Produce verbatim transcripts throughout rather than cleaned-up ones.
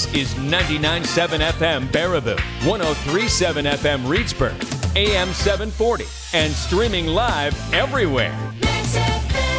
is ninety-nine point seven F M Baraboo, one oh three point seven F M Reedsburg, A M seven forty, and streaming live everywhere. Mix F M.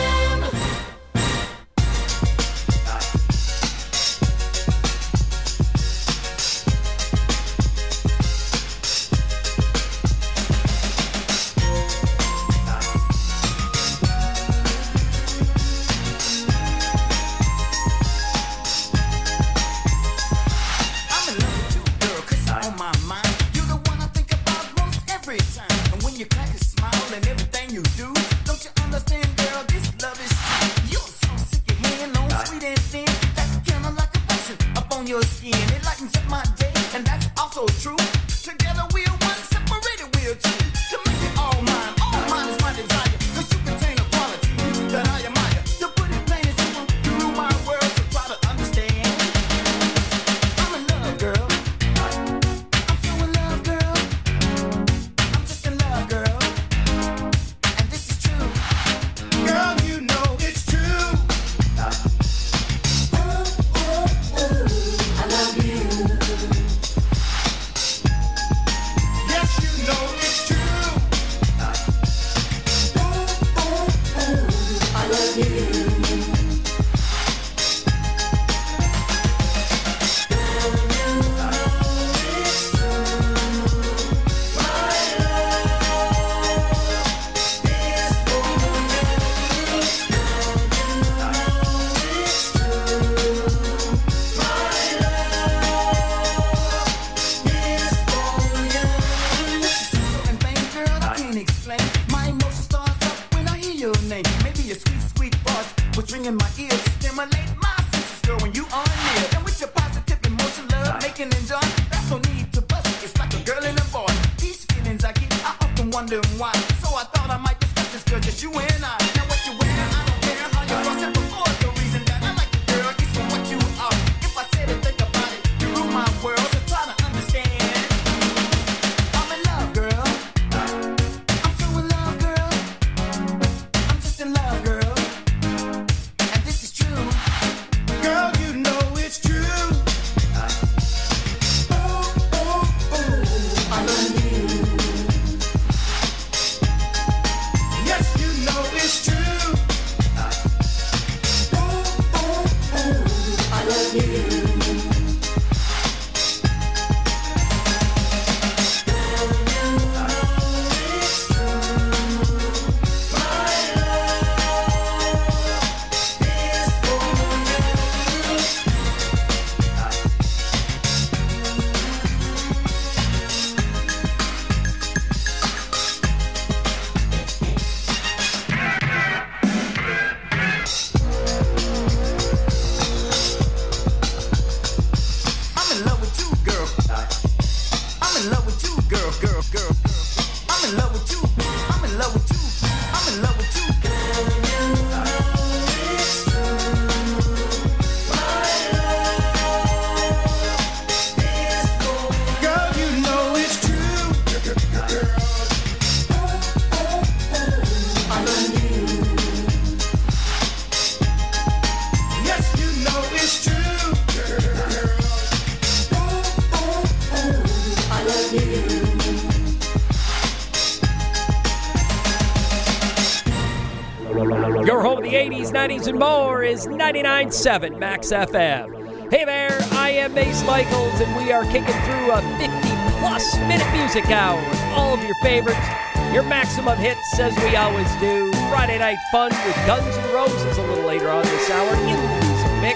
nineties and more is ninety-nine point seven Max F M. Hey there, I am Mace Michaels, and we are kicking through a fifty-plus minute music hour with all of your favorites, your maximum hits, as we always do. Friday night fun with Guns N' Roses a little later on this hour in the music mix.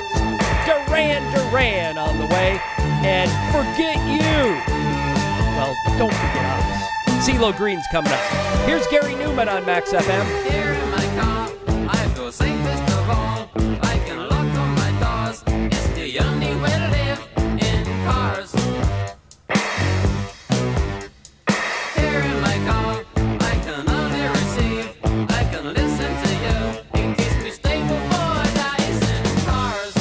Duran Duran on the way, and Forget You. Well, don't forget us. CeeLo Green's coming up. Here's Gary Newman on Max F M. Here in my car, I feel safest of all. I can lock all my doors. It's the only way to live in cars. Here in my car, I can only receive. I can listen to you. It keeps me stable for days in cars.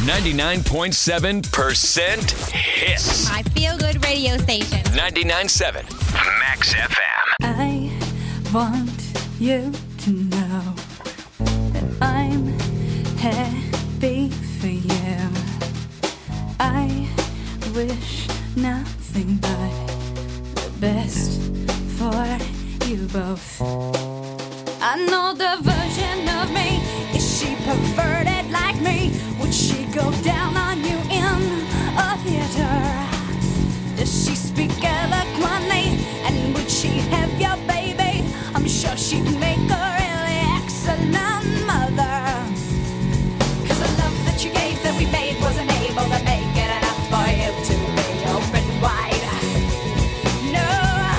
ninety-nine point seven percent hits. My feel-good radio station. ninety-nine point seven Max F M. I want you to know that I'm happy for you. I wish nothing but the best for you both. I know the version of me. Is she perverted like me? Would she go down on you in a theater? Does she speak eloquently? And would she have your baby? I'm sure she'd make a really excellent mother. Cause the love that you gave that we made wasn't able to make it enough for you to be open wide. No.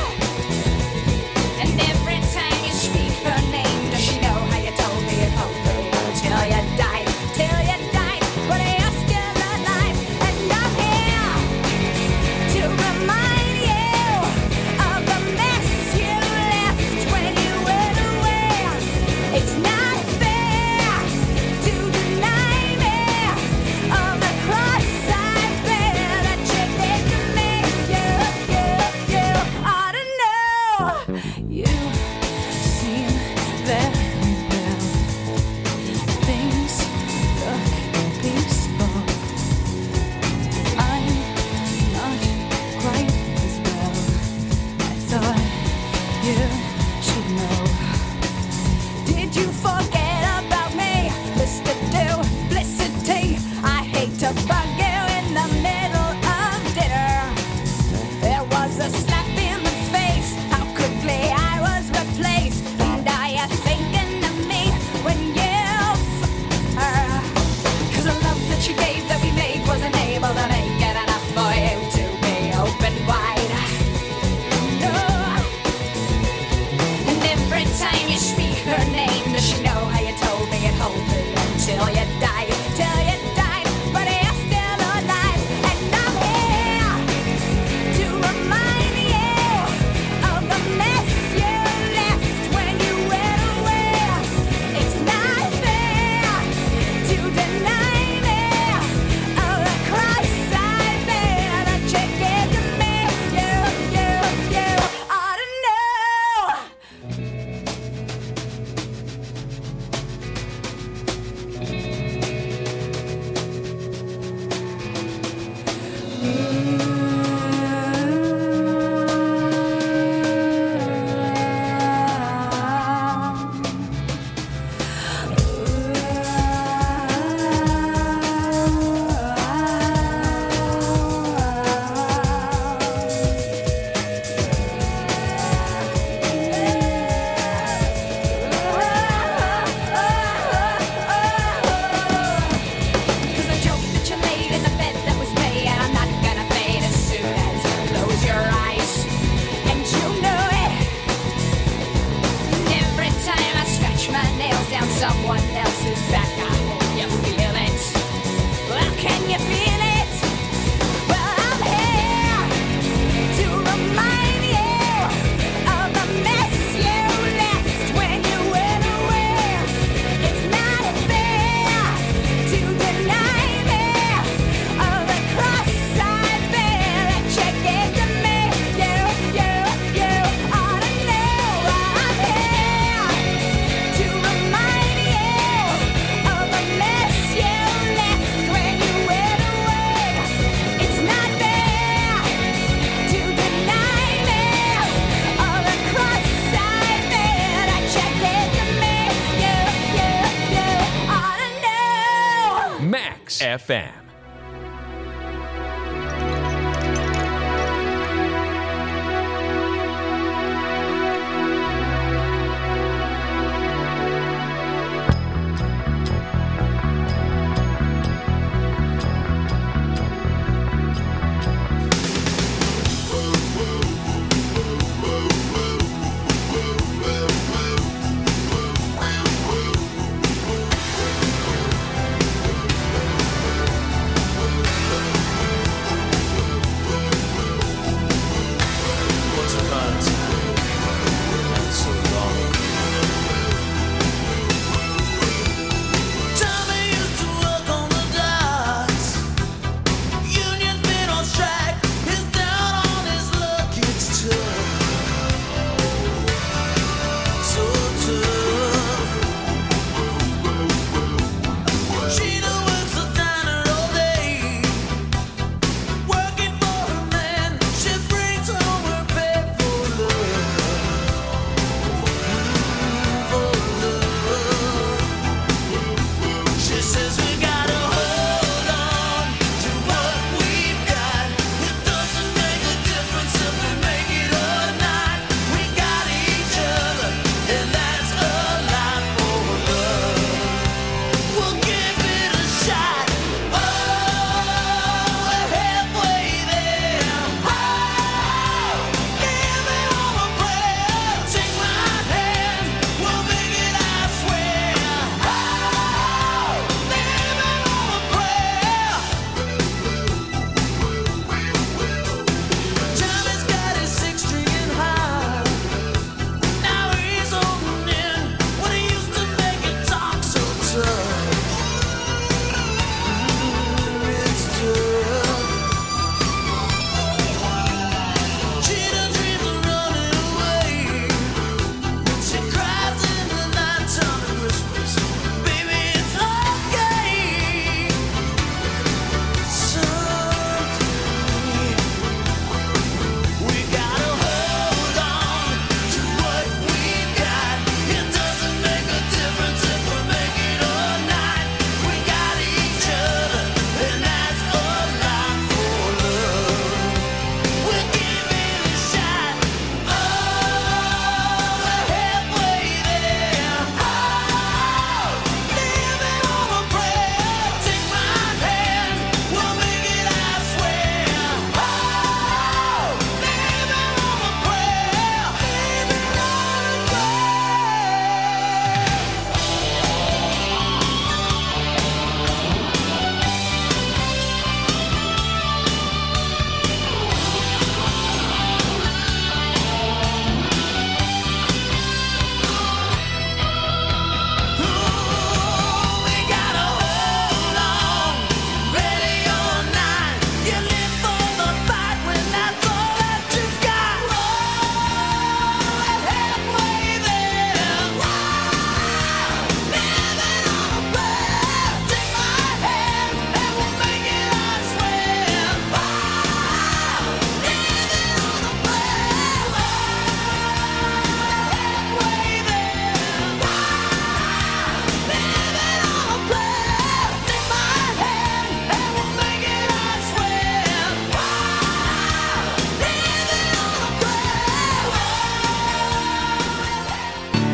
And every time you speak her name, does she know how you told me it home till you died, till you died, but you're still alive. And I'm here to remind you of the mess you left when you went away. It's not fair to deny me of the cross I bear that you did to me. You, you, you ought to know. You seem very well. Things look peaceful. I'm not quite as well. I thought you should know. Did you forget about me, Mister Duplicity? I hate to bug you in the middle of dinner. There was a slap in the face. How quickly I was replaced. And are you thinking of me when you f- her? Cause the love that you gave that we made wasn't able to make it enough for you to be open wide. No. And every time you speak her name, does she know how you told me it hold me until you died, till you died, but you're still alive. And I'm here to remind you of the mess you left when you went away. It's not fair to deny me of the cross I bear that you gave to me. You, you, you ought to know. Cause the joke that you laid in the bed that was made, and I'm not gonna fade as soon as you close your eyes. And you know it. And every time I scratch my nails down someone else's back, I hope you feel it. Well, can you feel it? Well, I'm here to remind you of the mess you left when you went away. It's not fair to deny me of the cross I bear that you gave to me. You, you, you ought to know. I'm here to remind you of the mess you left when you went away. It's not fair to deny me of the cross I bear that you gave to me. You, you, you ought to know. Max F M.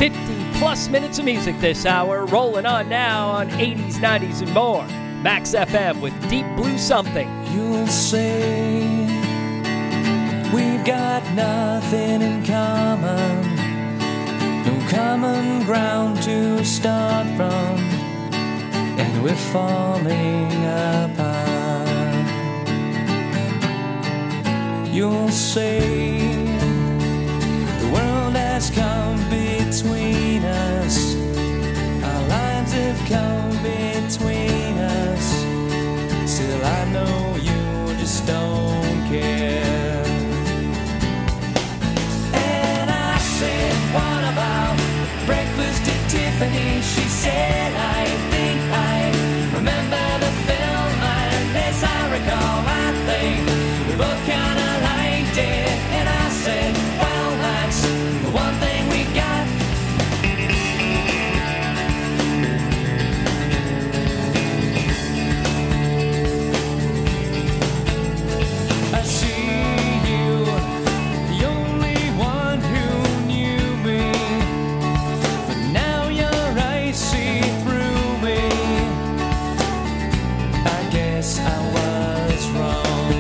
fifty plus minutes of music this hour, rolling on now on eighties, nineties, and more. Max F M with Deep Blue Something. You'll say we've got nothing in common, no common ground to start from, and we're falling apart. You'll say the world has come between us, our lives have come between us, still I know you just don't care. And I said, what about breakfast at Tiffany's? She said, I think I remember the film, and as I recall, I think we both kinda liked it. And I said, well, that's the one thing we got. I see you, the only one who knew me, but now your eyes see through me. I guess I was wrong.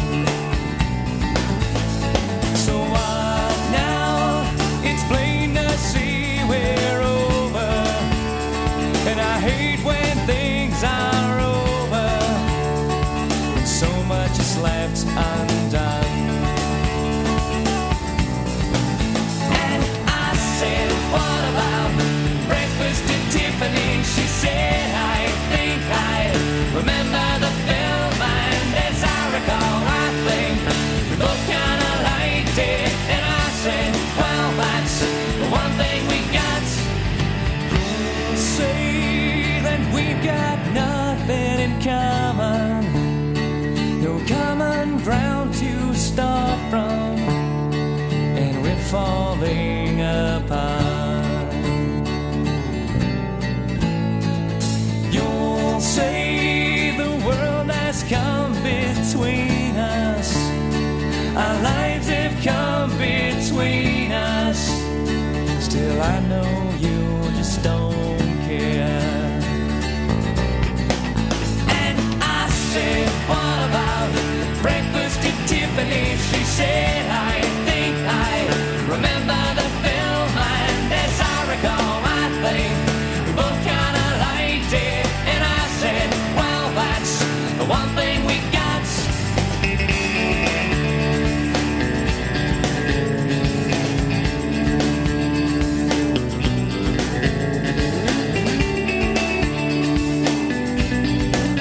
So what now? It's plain to see we're over, and I hate when things are over, when so much is left undone. And I said, what about breakfast at Tiffany? She said, I think I remember the film, and as I recall, I think we both kinda liked it. And I said, well, that's the one thing we got. Say that we've got nothing in common, no common ground to start from, and we're falling apart. You'll say the world has come between us, our lives have come between us, still I know you just don't care. And I said, what about breakfast at Tiffany's? She said, I think I remember the film, and as I recall, I think we both kinda liked it. And I said, well, that's the one thing we got.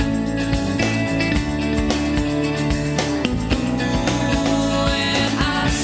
And I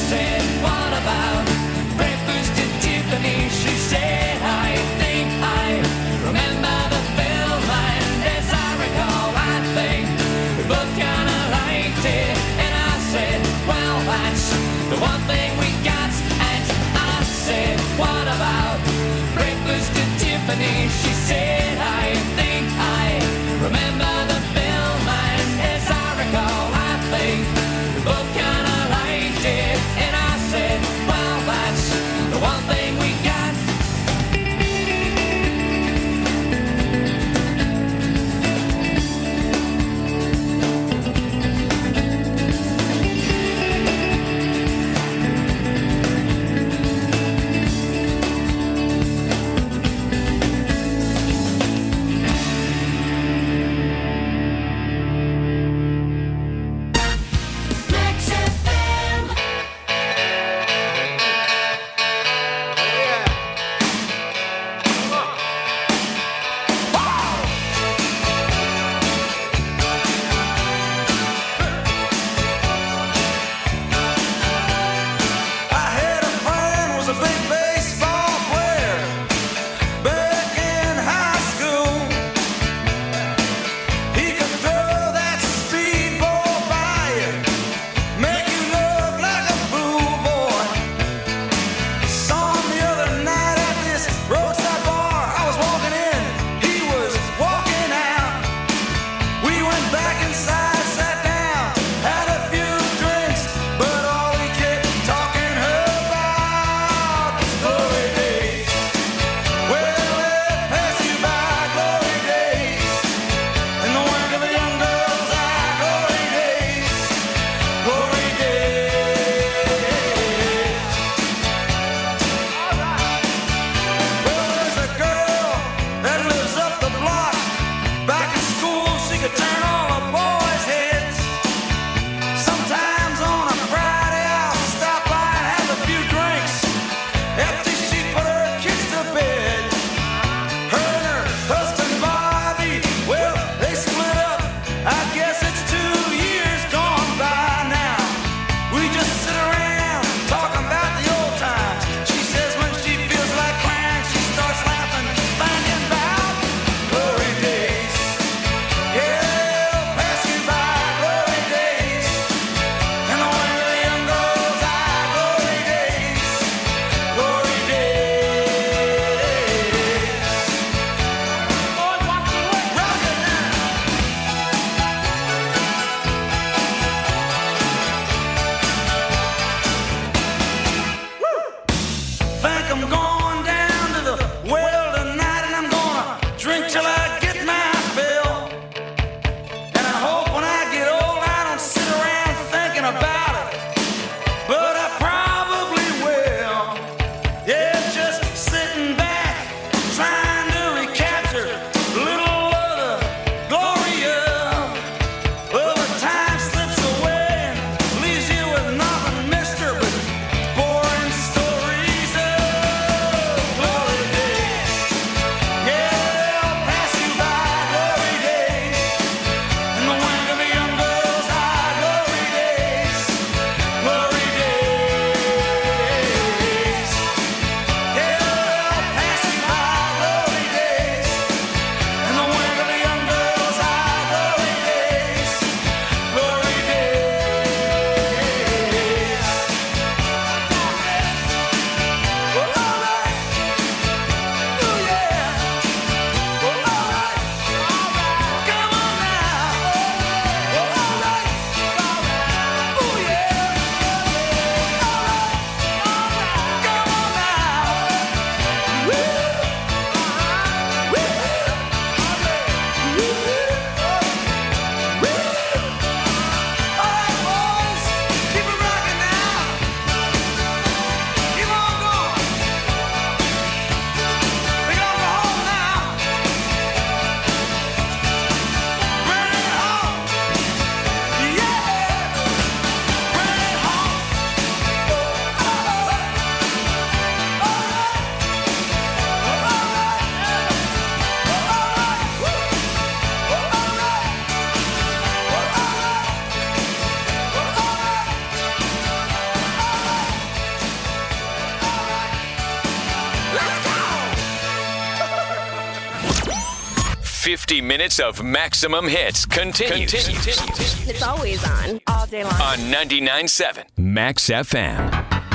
fifty minutes of maximum hits continues, continues. It's always on. All day long. on ninety-nine point seven Max F M.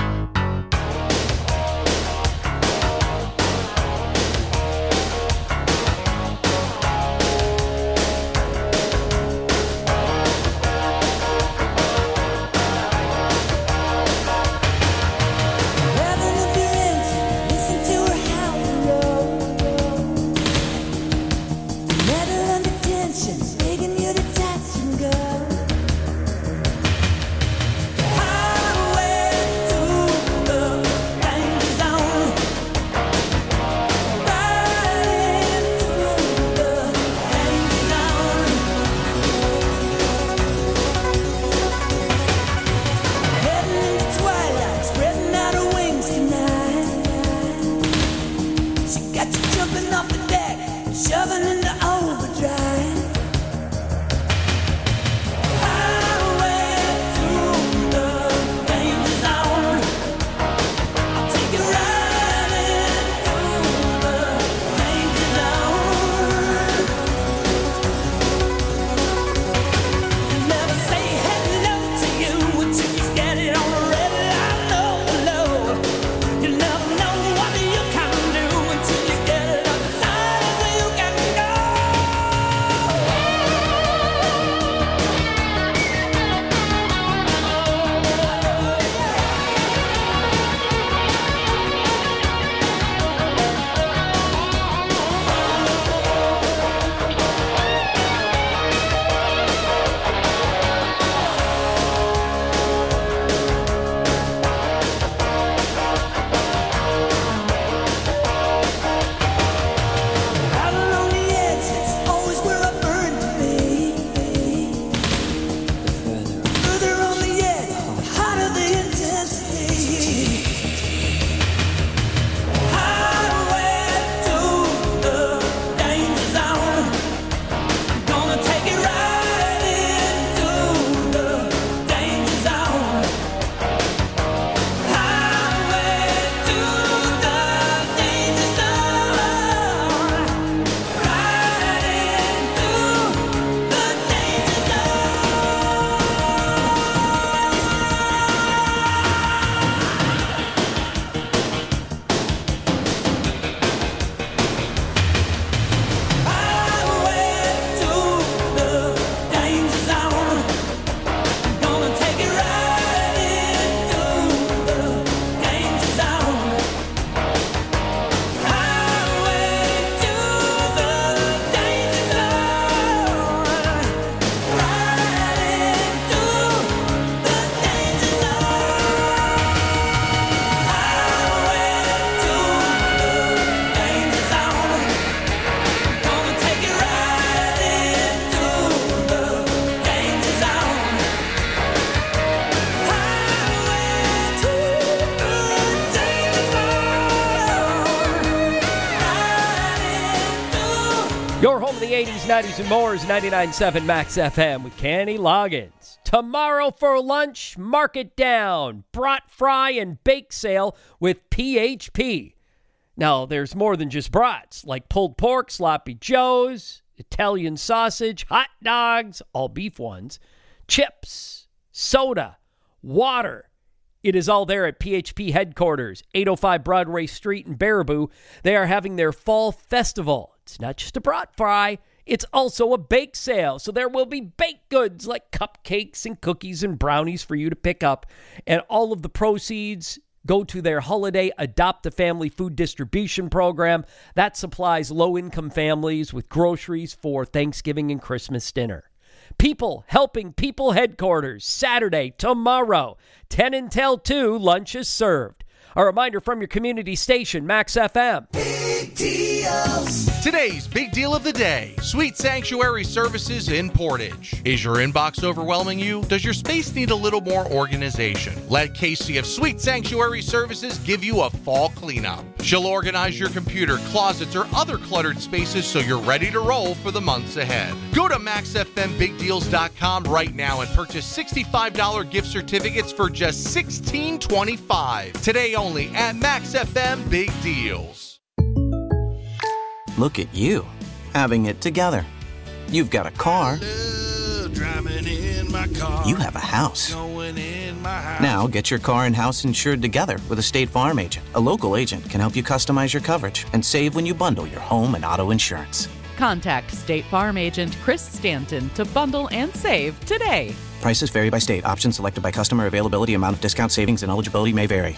Your home of the eighties, nineties, and more is ninety-nine point seven Max F M with Kenny Loggins. Tomorrow for lunch, mark it down. Brat, fry, and bake sale with P H P. Now, there's more than just brats, like pulled pork, sloppy joes, Italian sausage, hot dogs, all beef ones, chips, soda, water. It is all there at P H P headquarters, eight oh five Broadway Street in Baraboo. They are having their fall festival. It's not just a brat fry, it's also a bake sale. So there will be baked goods like cupcakes and cookies and brownies for you to pick up. And all of the proceeds go to their holiday Adopt a Family food distribution program that supplies low-income families with groceries for Thanksgiving and Christmas dinner. People Helping People headquarters, Saturday, tomorrow, ten until two, lunch is served. A reminder from your community station, Max F M. Big deals. Today's big deal of the day, Sweet Sanctuary Services in Portage. Is your inbox overwhelming you? Does your space need a little more organization? Let Casey of Sweet Sanctuary Services give you a fall cleanup. She'll organize your computer, closets, or other cluttered spaces so you're ready to roll for the months ahead. Go to max f m big deals dot com right now and purchase sixty-five dollars gift certificates for just sixteen twenty-five. Today only at Max F M Big Deals. Look at you, having it together. You've got a car. You have a house. Now get your car and house insured together with a State Farm agent. A local agent can help you customize your coverage and save when you bundle your home and auto insurance. Contact State Farm agent Chris Stanton to bundle and save today. Prices vary by state. Options selected by customer. Availability, amount of discount, savings, and eligibility may vary.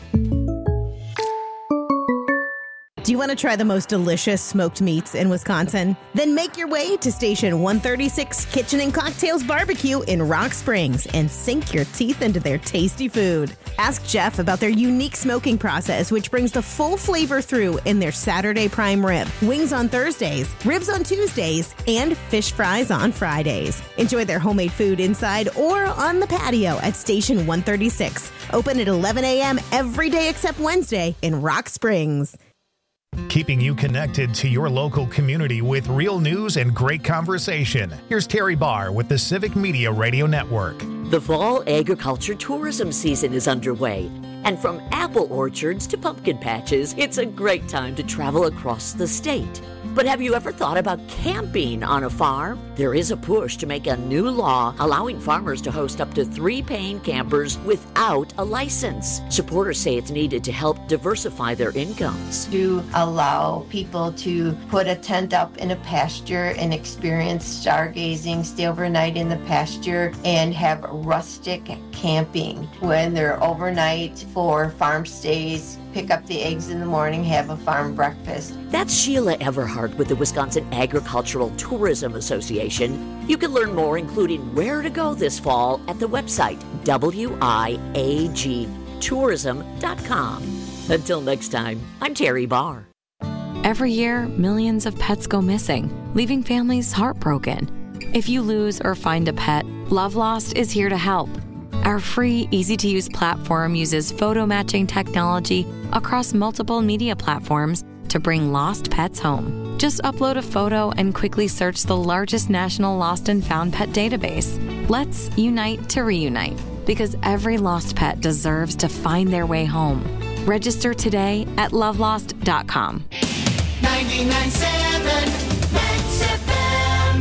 Do you want to try the most delicious smoked meats in Wisconsin? Then make your way to Station one thirty-six Kitchen and Cocktails Barbecue in Rock Springs and sink your teeth into their tasty food. Ask Jeff about their unique smoking process, which brings the full flavor through in their Saturday prime rib, wings on Thursdays, ribs on Tuesdays, and fish fries on Fridays. Enjoy their homemade food inside or on the patio at Station one thirty-six. Open at eleven a.m. every day except Wednesday in Rock Springs. Keeping you connected to your local community with real news and great conversation. Here's Terry Barr with the Civic Media Radio Network. The fall agriculture tourism season is underway, and from apple orchards to pumpkin patches, it's a great time to travel across the state. But have you ever thought about camping on a farm? There is a push to make a new law allowing farmers to host up to three paying campers without a license. Supporters say it's needed to help diversify their incomes. To allow people to put a tent up in a pasture and experience stargazing, stay overnight in the pasture, and have rustic camping when they're overnight for farm stays, pick up the eggs in the morning, have a farm breakfast. That's Sheila Everhart with the Wisconsin Agricultural Tourism Association. You can learn more, including where to go this fall, at the website w i a g tourism dot com. Until next time, I'm Terry Barr. Every year, millions of pets go missing, leaving families heartbroken. If you lose or find a pet, Love Lost is here to help. Our free, easy-to-use platform uses photo matching technology across multiple media platforms to bring lost pets home. Just upload a photo and quickly search the largest national lost and found pet database. Let's unite to reunite, because every lost pet deserves to find their way home. Register today at love lost dot com. ninety-nine point seven Max F M.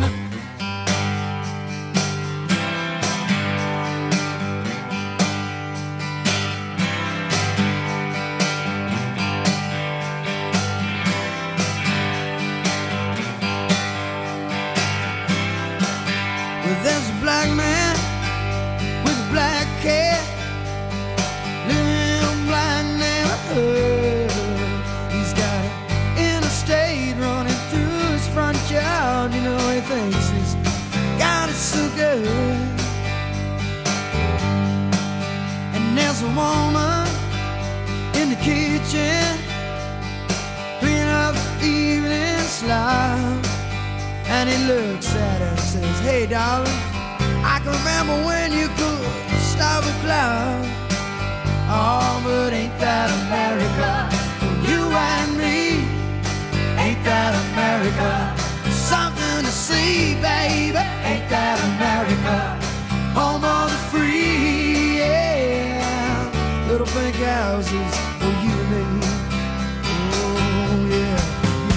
Well, there's a black man with a black cat living in a black neighborhood. He's got an interstate running through his front yard. You know, he thinks he's got it so good. And there's a woman in the kitchen cleaning up the evening slop. And he looks at her and says, hey, darling, I can remember when you could stop a cloud. Oh, but ain't that America? For you and me, ain't that America? Something to see, baby, ain't that America? Home of the free, yeah. Little pink houses for you and me. Oh, yeah.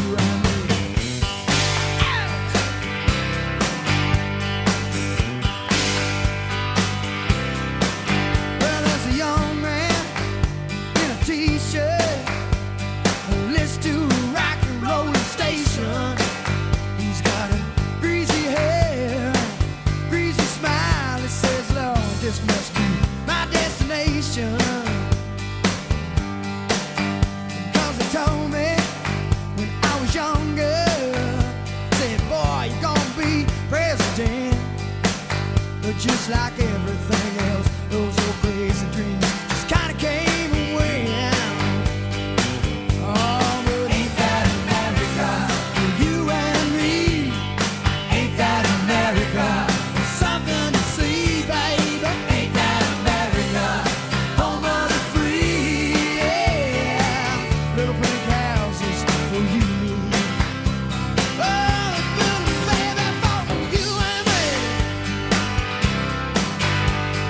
Just like everything else, those old crazy dreams just kind of came and went. Oh, but ain't that America? For you and me, ain't that America? Something to see, baby, ain't that America? Home of the free, yeah. Little pink houses for you and me. Oh, baby, for you and me.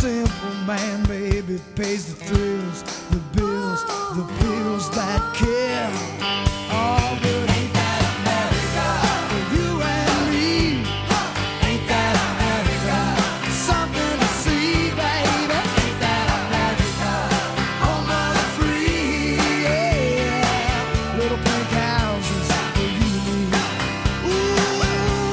simple man, baby, pays the thrills, the bills, the pills that kill. Oh, but ain't that America for you and me? Ain't that America something to see, baby? Ain't that America home of the free? Yeah, little pink houses for you and me. Ooh,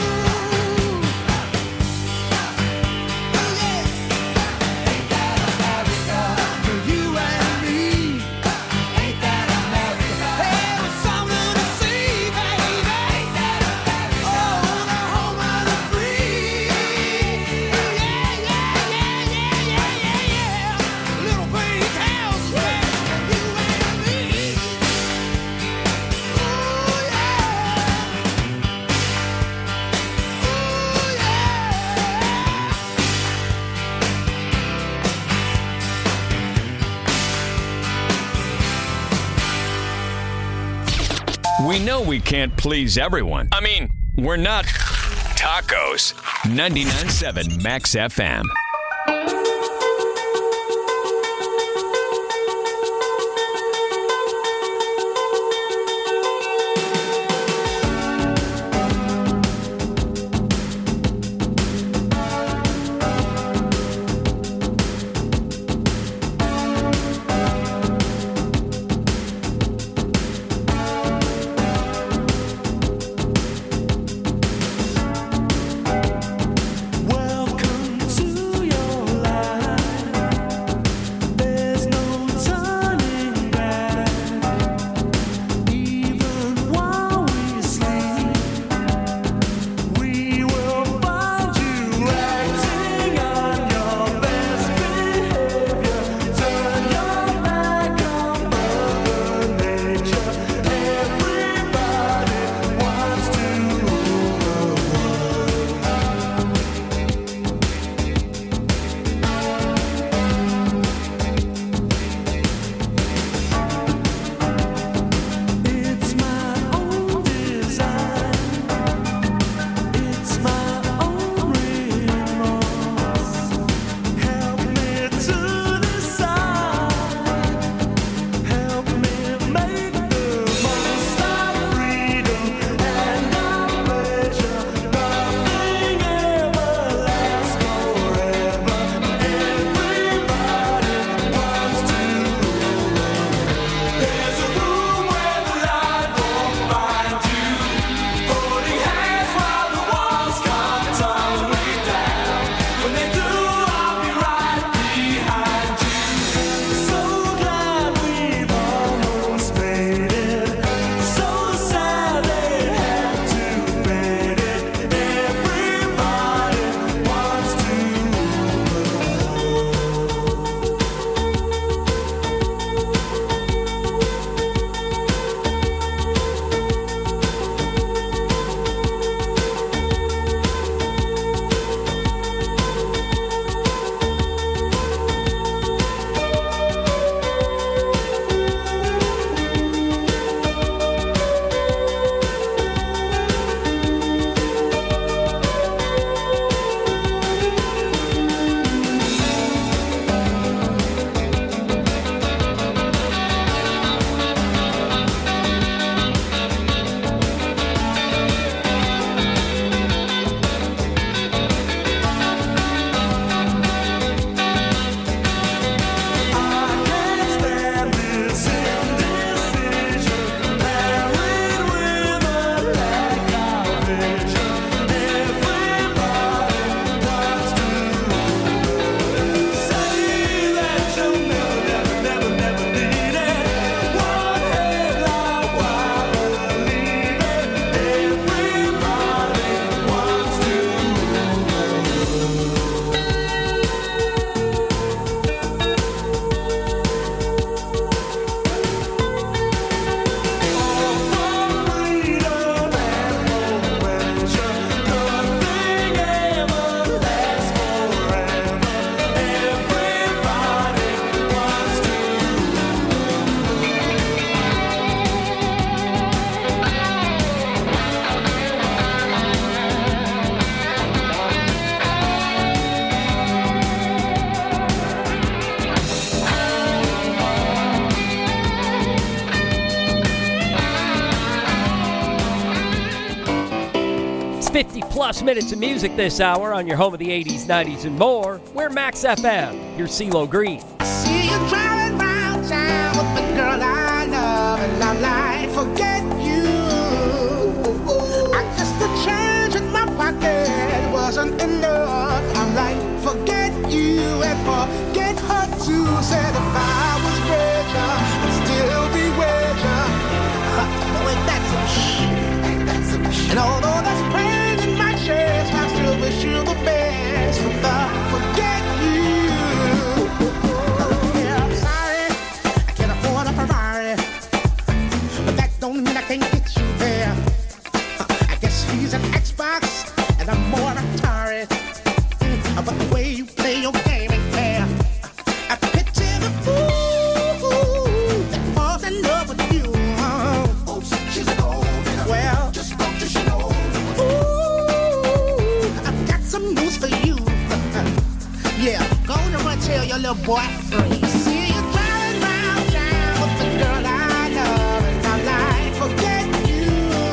ain't that America for you and me? Ain't that America? Hey, it's something to see, baby. Ain't that America? Oh, the home of the free. Yeah, yeah, yeah, yeah, yeah, yeah, yeah. Little pink houses, baby, for you and me. Ooh, yeah. Ooh, We know we can't please everyone. I mean, we're not tacos. ninety-nine point seven Max F M. Welcome to fifty plus minutes of music this hour on your home of the eighties, nineties, and more. We're Max F M. Here's CeeLo Green. See you driving round town with the girl I love, and I'm like, forget you. I guess the change in my pocket wasn't enough. I'm like, forget you and forget her too. Said if I was richer, I'd still be richer. But wait, that's some shit. And although there's pain in my chest, I still wish you the best. But the forget you. Yeah, I'm sorry, I can't afford a Ferrari, but that don't mean I can't get you there. I guess he's an Xbox and I'm more Atari. Mm, but the way you play your game ain't fair. I picture the fool that falls in love with you. Oh, she's an old man. Well, just spoke to she know. Ooh, I've got some news for you. Yeah, go to run tell your little boy free. See you driving round town with the girl I love, and I'm like, forget you.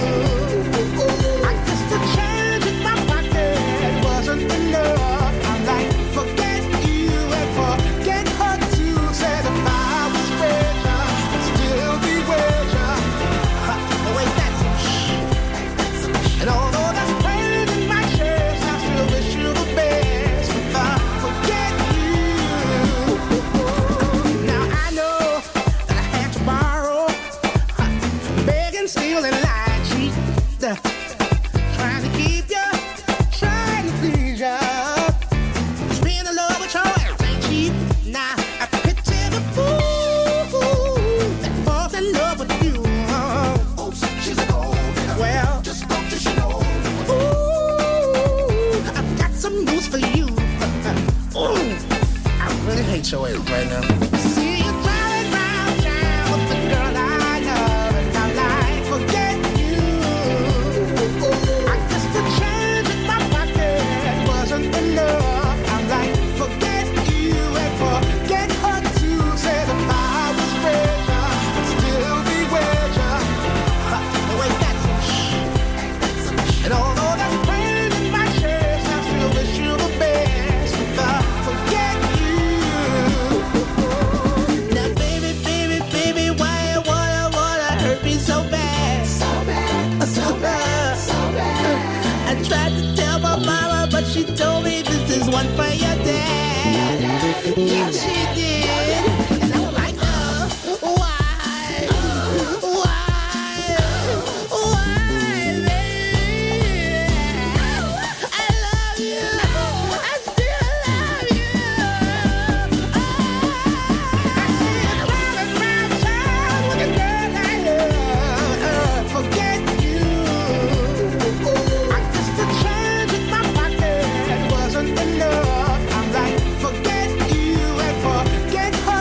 I guess the change in my pocket wasn't enough. I'm like, forget you and forget her too. Said if I was richer, I'd still be richer. But wait, that's some shit. And although that's pain in my chest, I still wish you the best. But I forget you. Now I know that I had to borrow, beg and steal and lie, cheat, trying to keep you, trying to please you. Just being in love with your ass ain't cheap. Now I picture the fool that falls in love with you. Oh, she's an old man. Well, just spoke to she know. Ooh, I've got some news for you. Ooh, I really hate your ass right now. See you driving round town with the girl I love, and I'm like, forget you. I guess the change in my pocket wasn't enough. I'm like, forget you and forget her too. Said if I was richer, I'd still be richer. But wait, that's some shit. And although there's pain in my chest, I still wish you the best. But I forget you. Now, baby, baby, baby, why you wanna, wanna hurt me so bad? So bad, so bad, so bad. I tried to tell my mama, but she told me this is one for your dad. Yeah, she did. And I'm like, uh, why? Why? Why, baby? I love you. I still love you. I see you driving round town with a girl I love. Forget you. I guess the change in my pocket wasn't enough. I'm like, forget you and forget her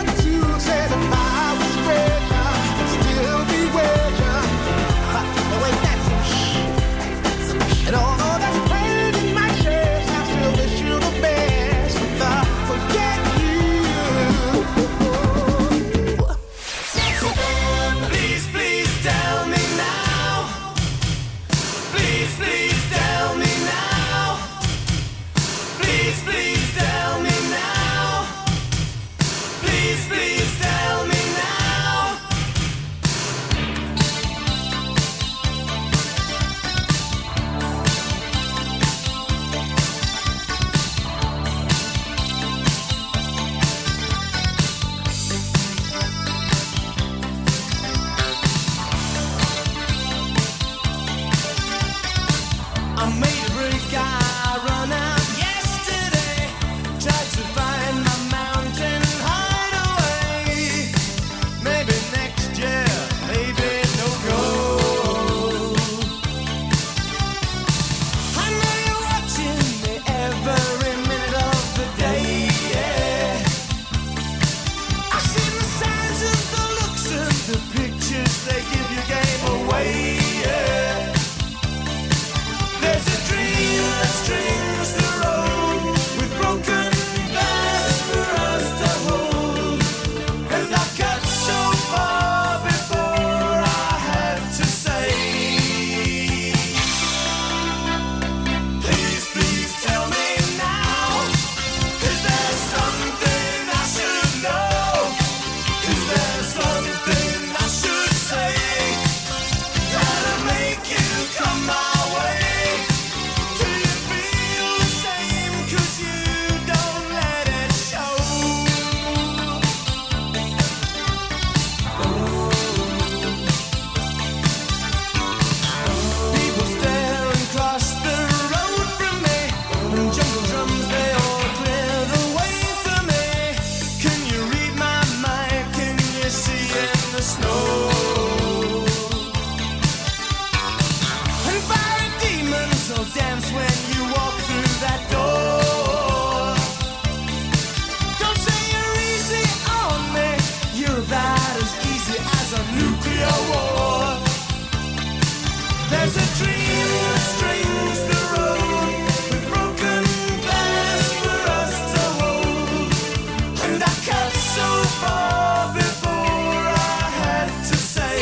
There's a dream that strings the road with broken glass for us to hold. And I cut so far before I had to say,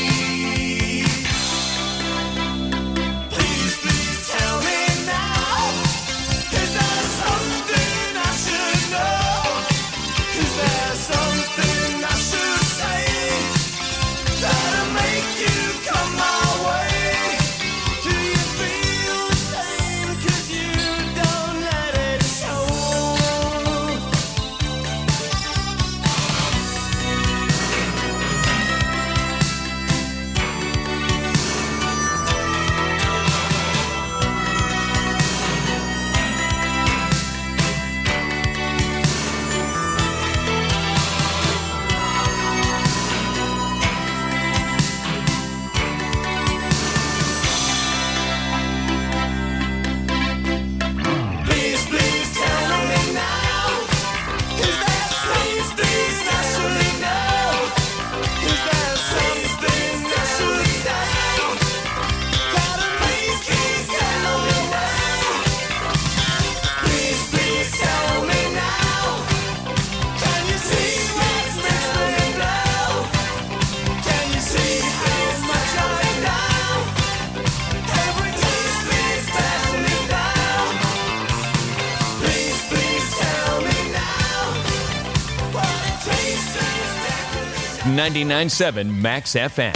please, please tell me now, is there something I should know? Is there something I should say that'll make you come my way? Do you feel the same? 'Cause you don't let it show. Please, please tell me now, is there something I should know? Is there something I should say that'll make you tell me now? Please, please tell me now, can you see what's makes me blow? Can you see how much I know? Every taste, please pass me down. Please, please tell me now what it tastes like. ninety-nine point seven Max F M.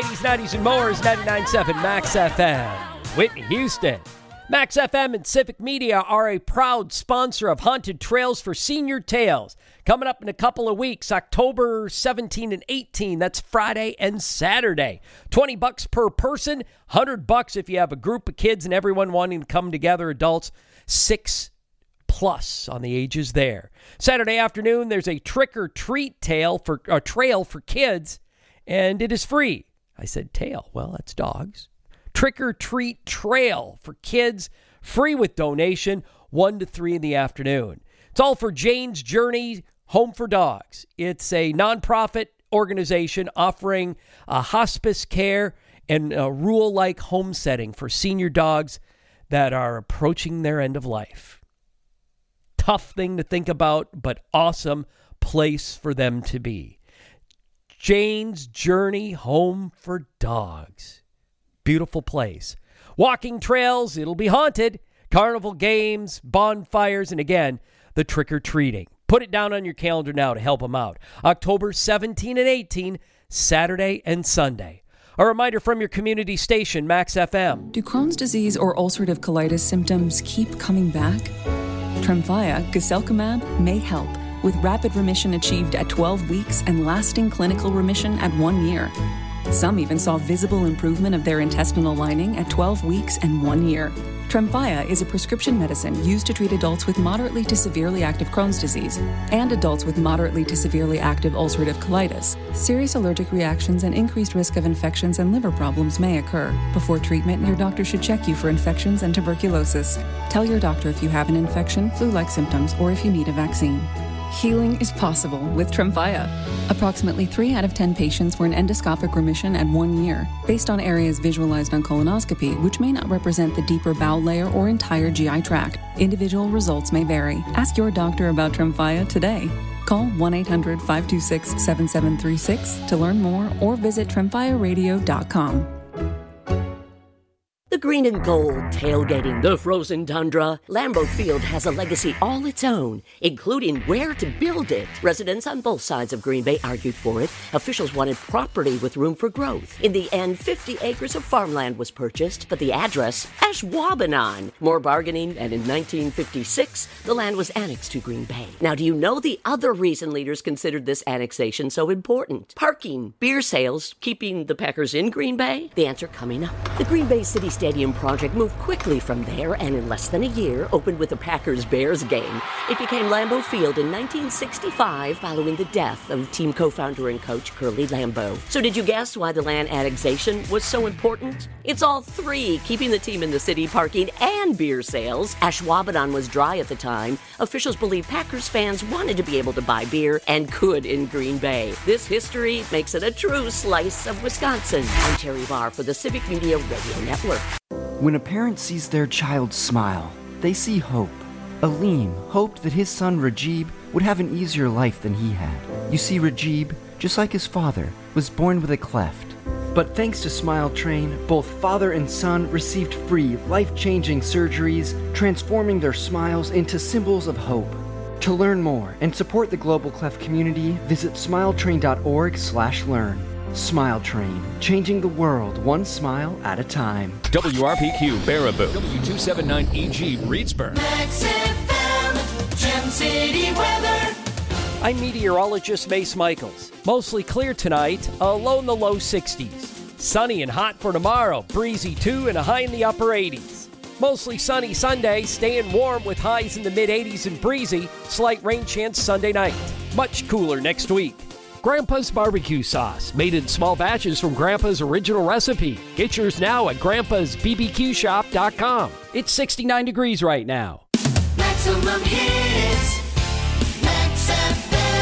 eighties, nineties, and more is ninety-nine point seven Max F M. Whitney, Houston. Max F M and Civic Media are a proud sponsor of Haunted Trails for Senior Tales. Coming up in a couple of weeks, October seventeenth and eighteenth. That's Friday and Saturday. twenty bucks per person, one hundred bucks if you have a group of kids and everyone wanting to come together, adults six plus on the ages there. Saturday afternoon, there's a trick-or-treat tale for a trail for kids, and it is free. I said tail. Well, that's dogs. Trick-or-treat trail for kids, free with donation, one to three in the afternoon. It's all for Jane's Journey Home for Dogs. It's a nonprofit organization offering uh, hospice care and a rural-like homesteading for senior dogs that are approaching their end of life. Tough thing to think about, but awesome place for them to be. Jane's Journey Home for Dogs. Beautiful place. Walking trails, it'll be haunted. Carnival games, bonfires, and again, the trick-or-treating. Put it down on your calendar now to help them out. October seventeenth and eighteenth, Saturday and Sunday. A reminder from your community station, Max F M. Do Crohn's disease or ulcerative colitis symptoms keep coming back? Tremfya, guselkumab, may help, with rapid remission achieved at twelve weeks and lasting clinical remission at one year. Some even saw visible improvement of their intestinal lining at twelve weeks and one year. Tremfya is a prescription medicine used to treat adults with moderately to severely active Crohn's disease and adults with moderately to severely active ulcerative colitis. Serious allergic reactions and increased risk of infections and liver problems may occur. Before treatment, your doctor should check you for infections and tuberculosis. Tell your doctor if you have an infection, flu-like symptoms, or if you need a vaccine. Healing is possible with Tremfya. Approximately three out of ten patients were in endoscopic remission at one year, based on areas visualized on colonoscopy, which may not represent the deeper bowel layer or entire G I tract. Individual results may vary. Ask your doctor about Tremfya today. Call one eight hundred, five two six, seven seven three six to learn more or visit tremfya radio dot com. The green and gold tailgating the frozen tundra. Lambeau Field has a legacy all its own, including where to build it. Residents on both sides of Green Bay argued for it. Officials wanted property with room for growth. In the end, fifty acres of farmland was purchased, but the address, Ashwaubenon. More bargaining, and in nineteen fifty-six, the land was annexed to Green Bay. Now, do you know the other reason leaders considered this annexation so important? Parking, beer sales, keeping the Packers in Green Bay? The answer coming up. The Green Bay City Stadium project moved quickly from there and in less than a year opened with the Packers-Bears game. It became Lambeau Field in nineteen sixty-five following the death of team co-founder and coach Curly Lambeau. So did you guess why the land annexation was so important? It's all three, keeping the team in the city, parking, and beer sales. Ashwaubenon was dry at the time. Officials believe Packers fans wanted to be able to buy beer and could in Green Bay. This history makes it a true slice of Wisconsin. I'm Terry Barr for the Civic Media Radio Network. When a parent sees their child smile, they see hope. Aleem hoped that his son Rajib would have an easier life than he had. You see, Rajib, just like his father, was born with a cleft. But thanks to Smile Train, both father and son received free, life-changing surgeries, transforming their smiles into symbols of hope. To learn more and support the Global Cleft community, visit smiletrain.org slash learn. Smile Train, changing the world one smile at a time. W R P Q Baraboo, W two seventy-nine E G Reedsburg. Max F M, Gem City weather. I'm meteorologist Mace Michaels. Mostly clear tonight, a low in the low sixties. Sunny and hot for tomorrow, breezy too, and a high in the upper eighties. Mostly sunny Sunday, staying warm with highs in the mid eighties and breezy. Slight rain chance Sunday night. Much cooler next week. Grandpa's barbecue sauce, made in small batches from Grandpa's original recipe. Get yours now at grandpas b b q shop dot com. It's sixty-nine degrees right now. Maximum hits, Max F M.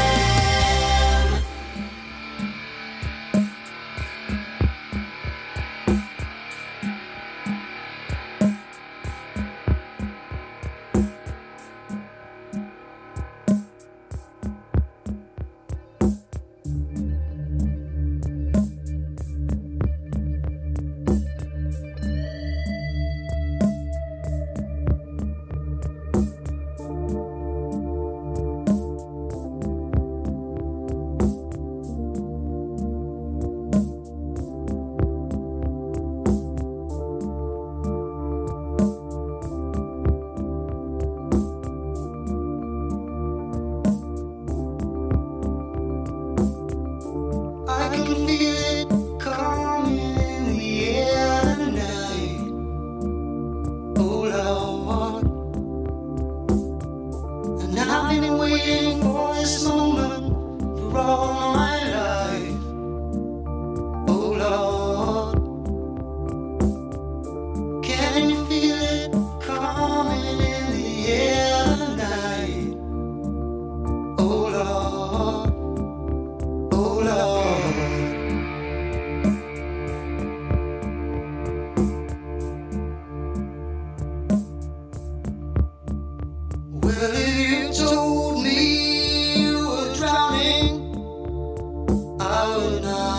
good night.